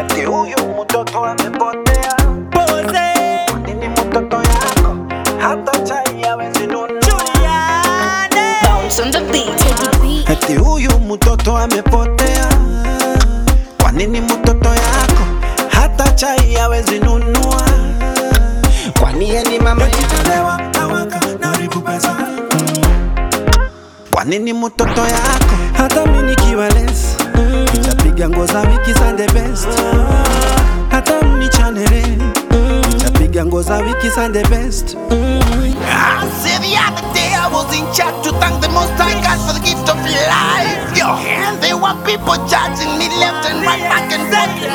eti huyu mtoto amepotea. Pose Nini mtoto yako hata chai hawezi nunua. Juliane Bounce on the beat, take it beat. Eti huyu mtoto amepotea. Kwa nini mtoto yako hata chai hawezi nunua? Kwani yeye ni mama yelewa awaka na ribu pesa? Kwa nini mtoto yako hata mimi nikiwa less nitapiga nguo za wiki za the best? Hata mnichanele nitapiga nguo za wiki za the best. I said the other day I was in church to thank the Most High God for the gift of life. Yo, and there were people judging me left and right, back and forth.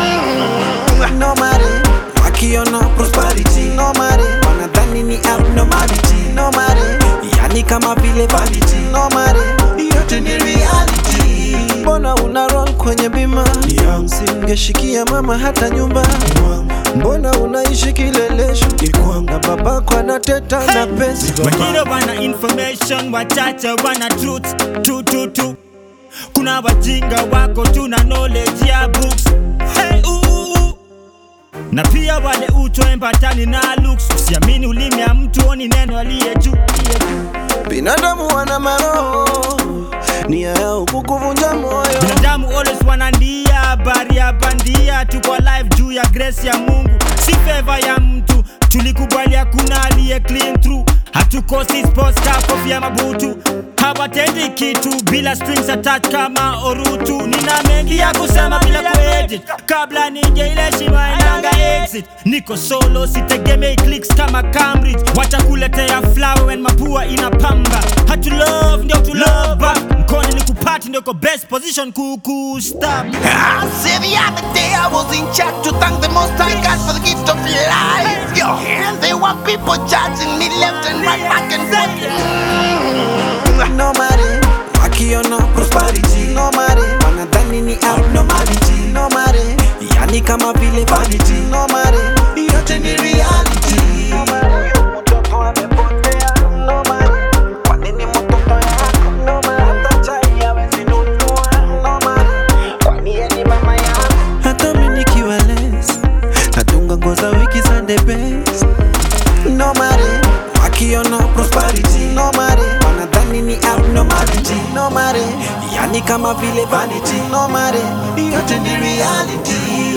No matter wakiona prosperity, no matter wanadhani ni abnormality, no matter yani kama vile vanity, no matter yote ni reality. Mbona una roll kwenye bima? Singeshikia mama hata nyumba. Mbona unaishi kilelesho na babako anateta na pesa? wengine wana information, wachache wana truth. Tu kuna wajinga wako tuna knowledge ya books. Hey na pia wale utoembatani na looks. Usiamini ulimi ya mtu, oni neno aliye juu. Binadamu wana maroho, nia yao kukuvunja moyo. Binadamu always wanandia habari ya bandia. Tuko live juu ya grace ya Mungu, si favor ya mtu. Tulikubali hakuna aliye clean through. Hatukosi sports car, kofia mabutu. Hawatendi kitu bila strings attached kama orutu. Nina mengi ya kusema bila kuedit, kabla nije ile shima inanga exit. Niko solo sitegemei clicks kama Cambridge. Watakuletea flower when mapua inapamba. Hatu love ndio tu love back. Mkono ni kupati ndio ko best position stop. I said the other day I was in church to thank the Most High God for the gift of life. Yo, and there were people judging me left and right, back and forth. No matter wakiona prosperity, no matter wanadhani ni abnormality, no matter yani kama vile vanity, no matter yote ni reality. No matter mtoto amepotea, no matter kwa nini mtoto yako, no matter hata chai hawezi nunua, no matter kwani yeye ni mama yako. Hata mimi nikiwa less natunga nguo za wiki za the best. No matter wakiona prosperity, no matter wanadhani ni abnormality, no matter yani kama vile vanity, no matter yote ni reality.